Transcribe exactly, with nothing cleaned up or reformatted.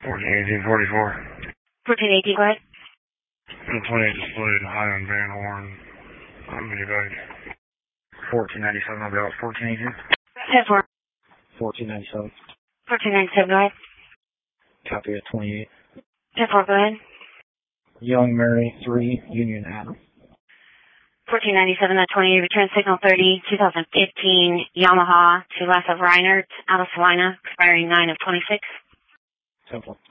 fourteen eighteen forty-four. fourteen eighteen, go ahead. twenty-eight displayed, Highland Van Horn, I'm minibike. fourteen ninety-seven, I'll be out. fourteen eighteen. ten four. fourteen ninety-seven. fourteen ninety-seven, go ahead. Copy at twenty-eight. ten four, go ahead. Young Mary, three, Union Adam. fourteen ninety-seven at twenty-eight, return signal thirty, twenty fifteen Yamaha to left of Reinert, out of Salina, expiring nine of twenty-six. ten four.